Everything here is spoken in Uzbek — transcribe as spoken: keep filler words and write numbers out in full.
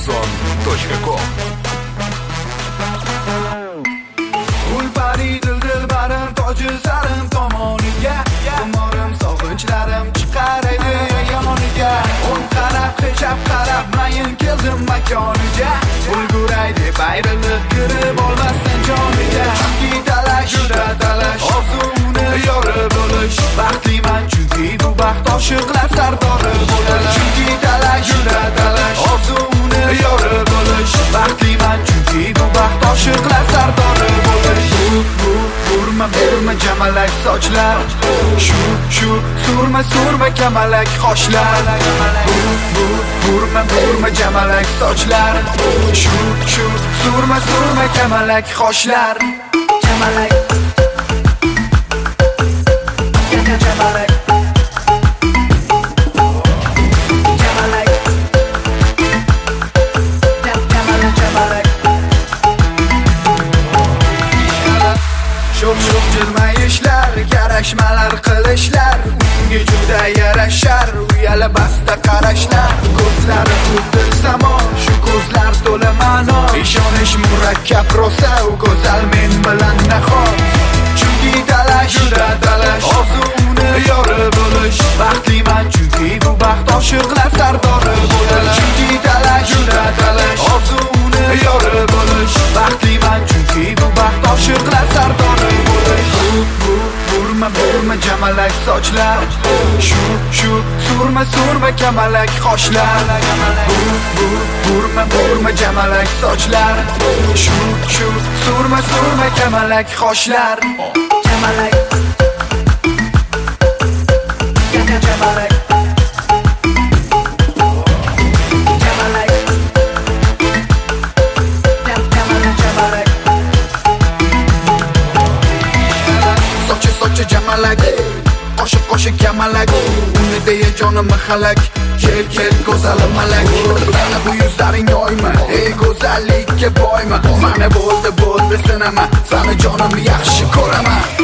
Arzon точка com. Ulpari dildilarim toji sarim tomoniga, Umorim sog'inchlarim chiqaraydi yoniga. O'ng qarab hijab qarab mayin keldim makoniga. Ulguray deb ayrilib kirib olmasdan joniga. Chunki talash juda talash, orzuni yori bo'lish. Baxtliman chunki bu baxt oshiqlar sardori bo'ladi. Chunki talash juda talash, orzuni yori bo'lish. Baxtliman chunki bu baxt oshiqlar sardori bo'lish. Surma burma jamalak sochlar, Shu shu surma surma kamalak qoshlar. Burma burma jamalak sochlar, Shu shu surma surma kamalak qoshlar. Jamalak Jamalak Jamalak Jamalak Sho'x sho'x jilmayishlar, yarashmalar qilishlar, unga juda yarashar, uyali basta qarashlar. Ko'zlari xuddi samo, shu ko'zlar to'la ma'no. Ishonish murakkab rosa, u go'zal men bilan nahot. Chunki talash juda talash, orzuni yori bo'lish. Baxtliman chunki bu baxt oshiqlar sardori bo'ladi. Chunki talash juda talash, orzuni yori bo'lish. Baxtliman chunki bu baxt oshiqlar sardori bo'lish. Burma burma jamalak sochlar, Shu shu surma surma kamalak qoshlar. Burma burma jamalak sochlar, Shu shu surma surma kamalak qoshlar. Jamalak Jamalak Jamalak Jamalak Sochi sochi jamalak, qo'shiq qo'shiq kamalak, uni deya jonim halak. Kel kel go'zalim malak, sana bu yuzlaring oyma, ey go'zallikka boyma. Mana bo'ldi bo'ldi sinama, sani jonim yaxshi ko'raman.